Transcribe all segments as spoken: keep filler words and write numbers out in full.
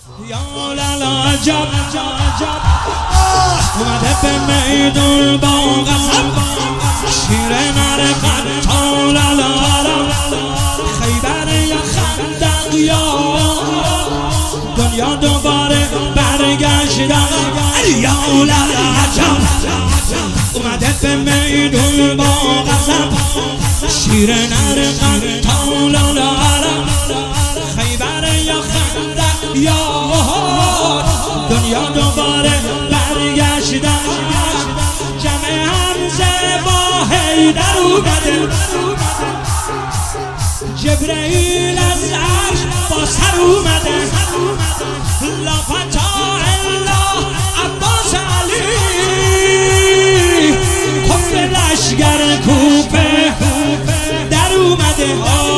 یا لالا عجب اومده به میدون با غضب شیر نر قتال لالا خیبر یا خندق یا دنیا دوباره برگشتن. یا لالا عجب اومده به میدون با غضب شیر نر قتال لالا خیبر یا خندق یا دنیا دوباره برگشتن. جمع حمزه با حیدر اومده جبرئیل از عرش با سر اومده لا فتح الا عباس علی کف لشگر کوفه در اومده.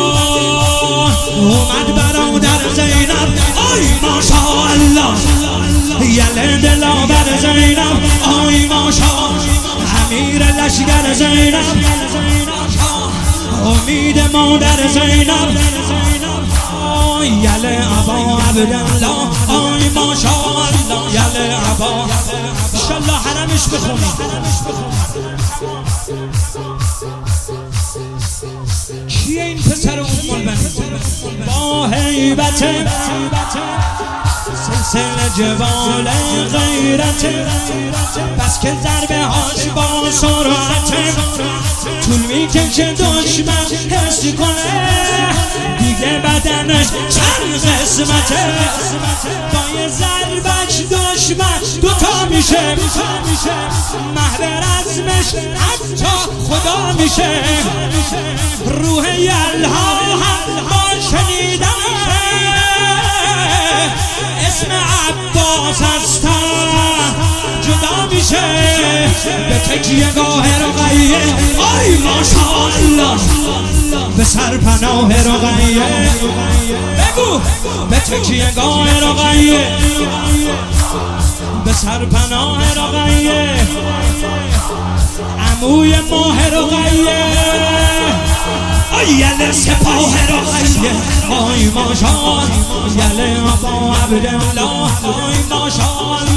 اومد برادر زینب آی ماشاءالله یله دلاور زینب آی ماشاءالله امیر لشگر زینب امید مادر زینب آی یله ابا عبدالله آی ماشاءالله یله ابا انشالله حرمش بخونید. کیه این پسر ام البنین با هیبت سلسله جوال غیرت بس که ضربه هاش با سرعت طول میکشه دشمن حس کنه دیگه بدنش چند قسمته با یه ضربش دشمن دوتا میشه محو رزمش حتی خدا میشه. روح یلها هم با شنیدن اسم عباس هستن جدا میشه به تکیه گاه رقیه آی ماشاءالله به سرپناه رقیه بگو به تکیه گاه رقیه به سرپناه رقیه عموی ماه رقیه آی یله سپاه رقیه آی ماشاءالله یله ابا عبدالله آی ماشاءالله